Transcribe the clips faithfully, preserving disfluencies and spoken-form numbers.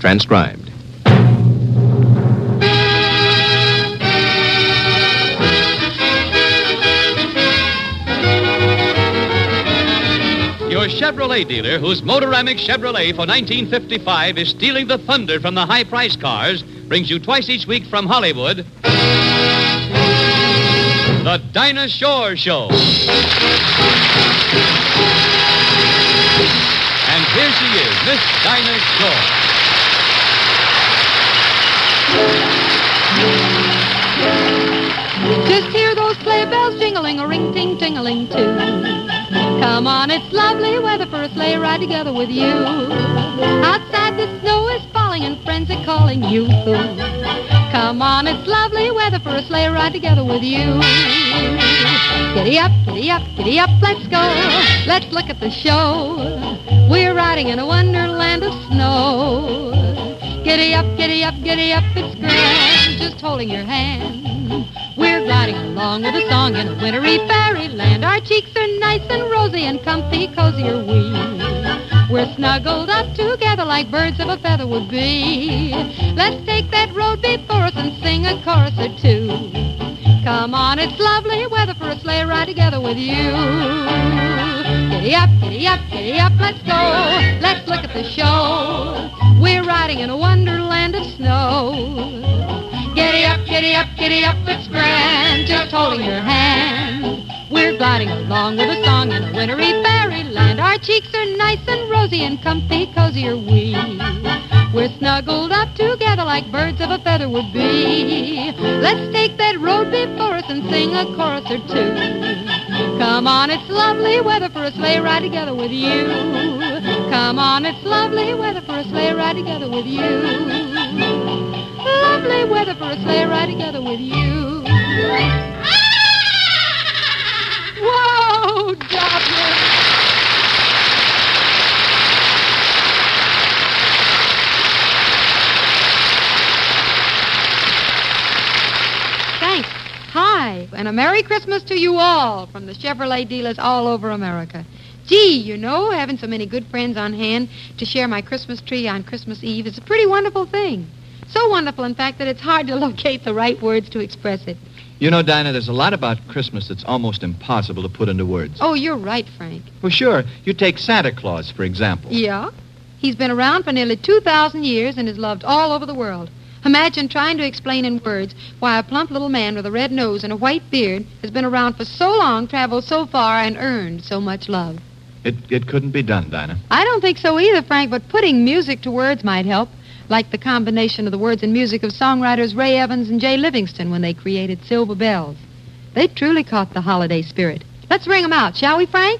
transcribed. Your Chevrolet dealer, whose Motoramic Chevrolet for nineteen fifty-five is stealing the thunder from the high-priced cars, brings you twice each week from Hollywood, The Dinah Shore Show. And here she is, Miss Dinah Shore. Just hear those sleigh bells jingling, a ring ting tingling too. Come on, it's lovely weather for a sleigh ride together with you. Outside the snow is falling and friends are calling you. Come on, it's lovely weather for a sleigh ride together with you. Giddy up, giddy up, giddy up, let's go. Let's look at the show. We're riding in a wonderland of snow. Giddy up, giddy up, giddy up, it's grand, just holding your hand. We're gliding along with a song in a wintry fairyland. Our cheeks are nice and rosy and comfy, cozy are we. We're snuggled up together like birds of a feather would be. Let's take that road before us and sing a chorus or two. Come on, it's lovely weather for a sleigh ride together with you. Giddy up, giddy up, giddy up, let's go. Let's look at the show. We're riding in a wonderland of snow. Giddy up, giddy up, giddy up, it's grand, just holding your hand. We're gliding along with a song in a wintry fairyland. Our cheeks are nice and rosy and comfy, cozy are we. We're snuggled up together like birds of a feather would be. Let's take that road before us and sing a chorus or two. Come on, it's lovely weather for a sleigh ride together with you. Come on, it's lovely weather for a sleigh ride together with you. Lovely weather for a sleigh ride together with you. Whoa, Doppler! Thanks. Hi, and a Merry Christmas to you all from the Chevrolet dealers all over America. Gee, you know, having so many good friends on hand to share my Christmas tree on Christmas Eve is a pretty wonderful thing. So wonderful, in fact, that it's hard to locate the right words to express it. You know, Dinah, there's a lot about Christmas that's almost impossible to put into words. Oh, you're right, Frank. Well, sure. You take Santa Claus, for example. Yeah? He's been around for nearly two thousand years and is loved all over the world. Imagine trying to explain in words why a plump little man with a red nose and a white beard has been around for so long, traveled so far, and earned so much love. It, it couldn't be done, Dinah. I don't think so either, Frank, but putting music to words might help. Like the combination of the words and music of songwriters Ray Evans and Jay Livingston when they created Silver Bells. They truly caught the holiday spirit. Let's ring them out, shall we, Frank?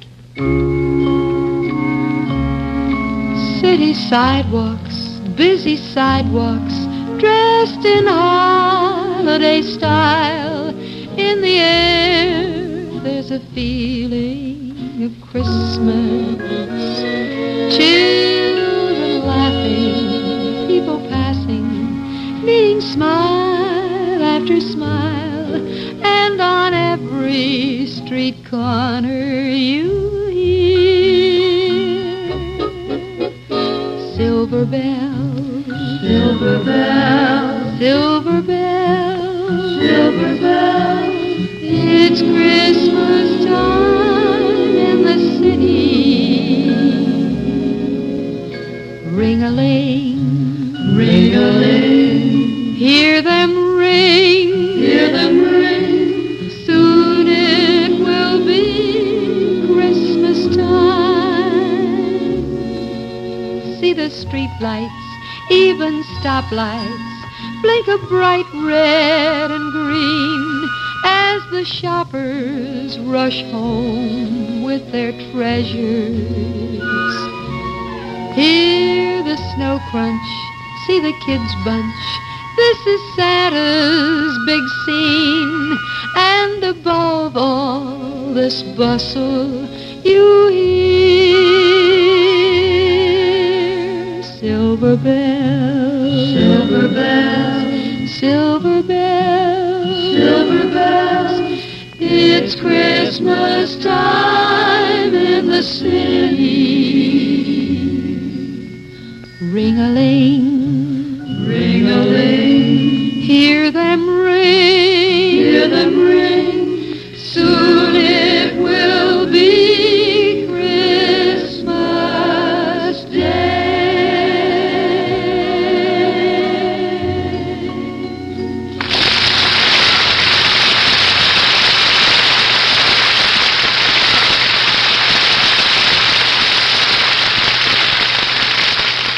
City sidewalks, busy sidewalks, dressed in holiday style. In the air, there's a feeling of Christmas. Children laughing, people passing, meeting smile after smile, and on every street corner you hear silver bells, silver bells, silver bells, silver bells. It's Christmas time in the city. Ring-a-ling, ring-a-ling, hear them ring, hear them ring. Soon it will be Christmas time. See the street lights, even stoplights, blink a bright red and green as the shoppers rush home with their treasures. Hear the snow crunch, see the kids bunch. This is Santa's big scene. And above all this bustle, you hear silver bells, silver bells, silver bells, silver bells. It's Christmas time in the city. Ring-a-ling,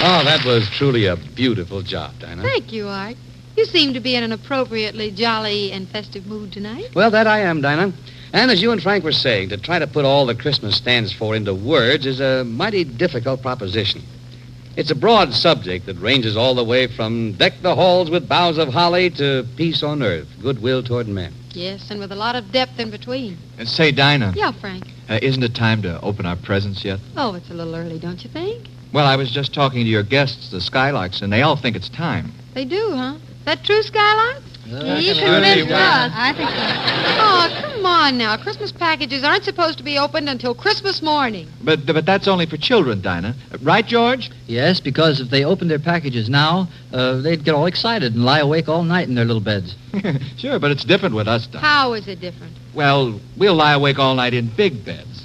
Oh, that was truly a beautiful job, Dinah. Thank you, Art. You seem to be in an appropriately jolly and festive mood tonight. Well, that I am, Dinah. And as you and Frank were saying, to try to put all the Christmas stands for into words is a mighty difficult proposition. It's a broad subject that ranges all the way from deck the halls with boughs of holly to peace on earth, goodwill toward men. Yes, and with a lot of depth in between. And say, Dinah, Yeah, Frank. uh, isn't it time to open our presents yet? Oh, it's a little early, don't you think? Well, I was just talking to your guests, the Skylarks, and they all think it's time. They do, huh? That true, Skylark? Yeah, you sure convinced they us. I think so. Oh, come on now. Christmas packages aren't supposed to be opened until Christmas morning. But but that's only for children, Dinah. Uh, Right, George? Yes, because if they opened their packages now, uh, they'd get all excited and lie awake all night in their little beds. Sure, but it's different with us, Dinah. How is it different? Well, we'll lie awake all night in big beds.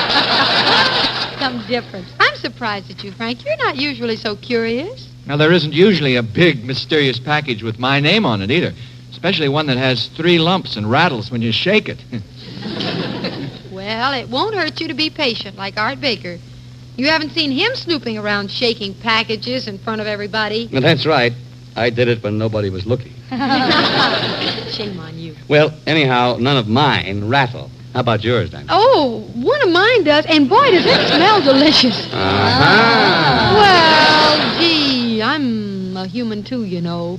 Something different. I'm surprised at you, Frank. You're not usually so curious. Now, there isn't usually a big, mysterious package with my name on it either, especially one that has three lumps and rattles when you shake it. Well, it won't hurt you to be patient like Art Baker. You haven't seen him snooping around shaking packages in front of everybody. Well, that's right. I did it when nobody was looking. Shame on you. Well, anyhow, none of mine rattle. How about yours, Dinah? Oh, one of mine does, and boy, does it smell delicious. Uh-huh. Well, gee, I'm a human too, you know.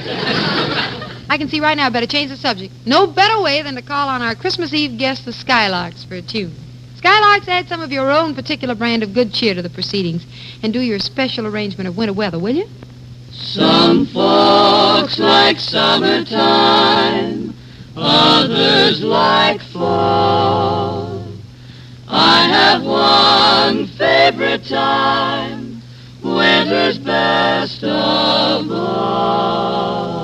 I can see right now I better change the subject. No better way than to call on our Christmas Eve guests, the Skylarks, for a tune. Skylarks, add some of your own particular brand of good cheer to the proceedings and do your special arrangement of winter weather, will you? Some folks like summertime, others like fall. I have one favorite time, winter's best of all.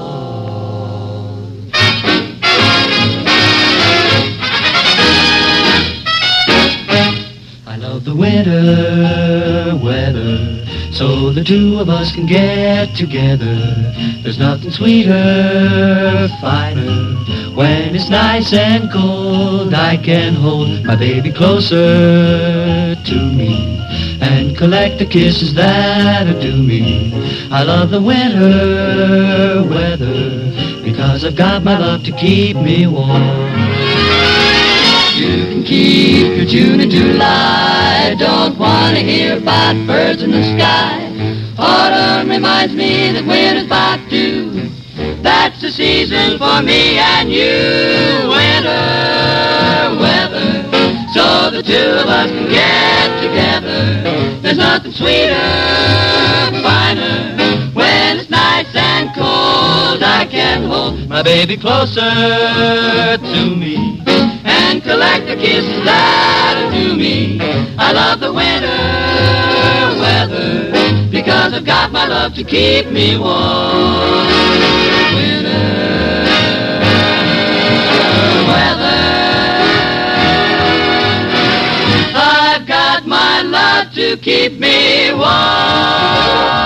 I love the winter weather, so the two of us can get together. There's nothing sweeter, finer. When it's nice and cold, I can hold my baby closer to me and collect the kisses that are due me. I love the winter weather because I've got my love to keep me warm. You can keep your June and July. Don't want to hear about birds in the sky. Autumn reminds me that winter's about due. That's the season for me and you. Winter weather, so the two of us can get together. There's nothing sweeter, finer. When it's nice and cold, I can hold my baby closer to me and collect the kisses that are due me. I love the winter weather because I've got my love to keep me warm. Winter weather, I've got my love to keep me warm.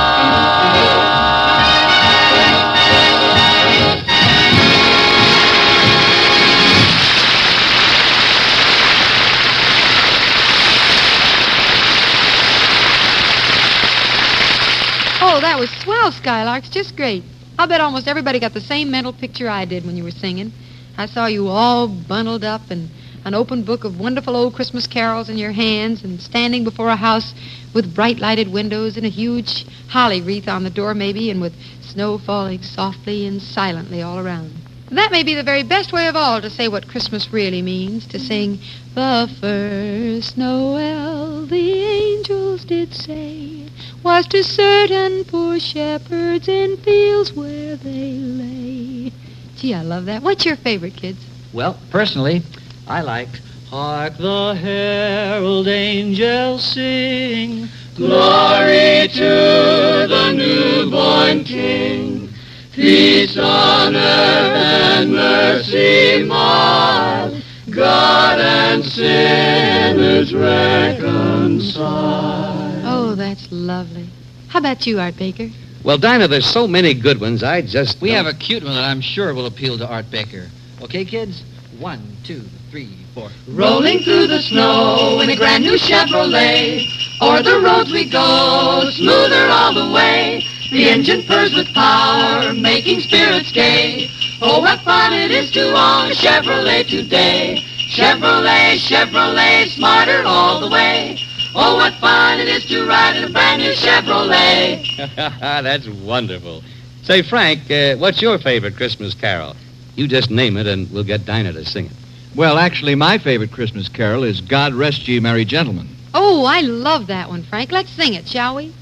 Oh, that was swell, Skylarks. Just great. I'll bet almost everybody got the same mental picture I did when you were singing. I saw you all bundled up and an open book of wonderful old Christmas carols in your hands and standing before a house with bright lighted windows and a huge holly wreath on the door maybe and with snow falling softly and silently all around. That may be the very best way of all to say what Christmas really means, to sing, "The first Noel the angels did say was to certain poor shepherds in fields where they lay." Gee, I love that. What's your favorite, kids? Well, personally, I like Hark the herald angels sing, glory to the newborn King. Peace on earth and mercy mild, God and sinners reconciled. Oh, that's lovely. How about you, Art Baker? Well, Dinah, there's so many good ones, I just We don't- have a cute one that I'm sure will appeal to Art Baker. Okay, kids? One, two, three, four. Rolling through the snow in a grand new Chevrolet. O'er the roads we go, smoother all the way. The engine purrs with power, making spirits gay. Oh, what fun it is to own a Chevrolet today. Chevrolet, Chevrolet, smarter all the way. Oh, what fun it is to ride in a brand new Chevrolet. That's wonderful. Say, Frank, uh, what's your favorite Christmas carol? You just name it, and we'll get Dinah to sing it. Well, actually, my favorite Christmas carol is God Rest Ye Merry Gentlemen. Oh, I love that one, Frank. Let's sing it, shall we?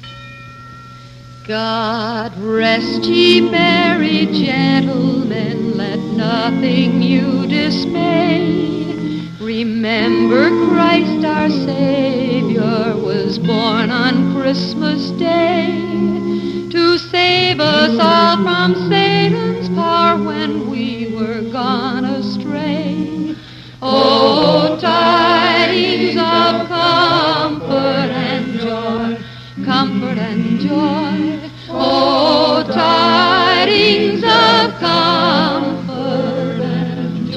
God rest ye merry gentlemen, let nothing you dismay. Remember Christ our Savior was born on Christmas Day to save us all from Satan's power when we were gone astray. Oh, tidings of comfort and joy, comfort and joy. Oh, tidings of comfort and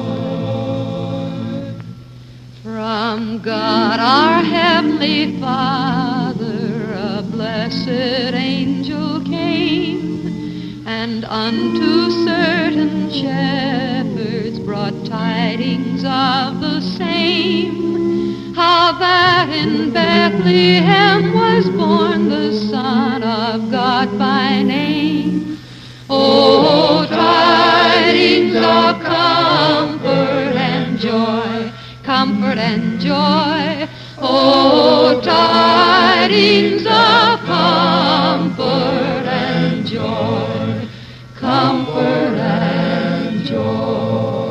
joy. From God our Heavenly Father, a blessed angel came, and unto certain shepherds brought tidings of the same. How that in Bethlehem was born the Son of God by name. Oh, tidings of comfort and joy, comfort and joy. Oh, tidings of comfort and joy, comfort and joy.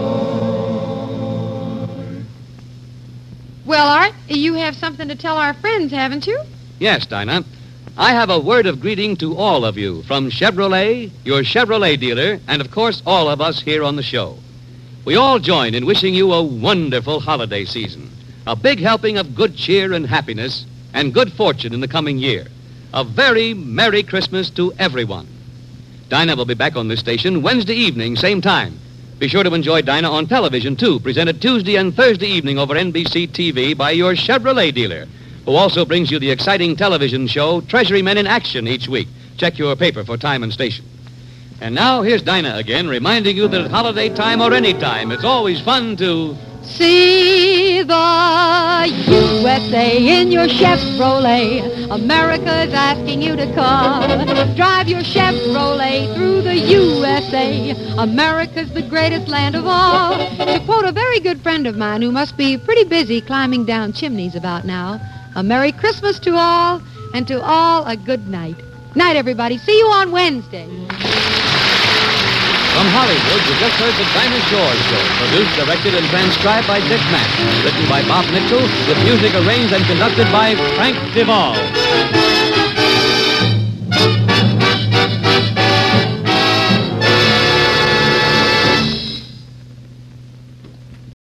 Well, Art, you have something to tell our friends, haven't you? Yes, Dinah. I have a word of greeting to all of you from Chevrolet, your Chevrolet dealer, and, of course, all of us here on the show. We all join in wishing you a wonderful holiday season, a big helping of good cheer and happiness, and good fortune in the coming year. A very Merry Christmas to everyone. Dinah will be back on this station Wednesday evening, same time. Be sure to enjoy Dinah on television, too, presented Tuesday and Thursday evening over N B C T V by your Chevrolet dealer, who also brings you the exciting television show Treasury Men in Action each week. Check your paper for time and station. And now, here's Dinah again, reminding you that at holiday time or any time, it's always fun to... See the U S A in your Chevrolet. America's asking you to come. Drive your Chevrolet through the U S A. America's the greatest land of all. To quote a very good friend of mine who must be pretty busy climbing down chimneys about now, a Merry Christmas to all, and to all a good night. Night, everybody. See you on Wednesday. From Hollywood, you just heard the Dinah Shore Show, produced, directed, and transcribed by Dick Mack. Written by Bob Mitchell, with music arranged and conducted by Frank Duvall.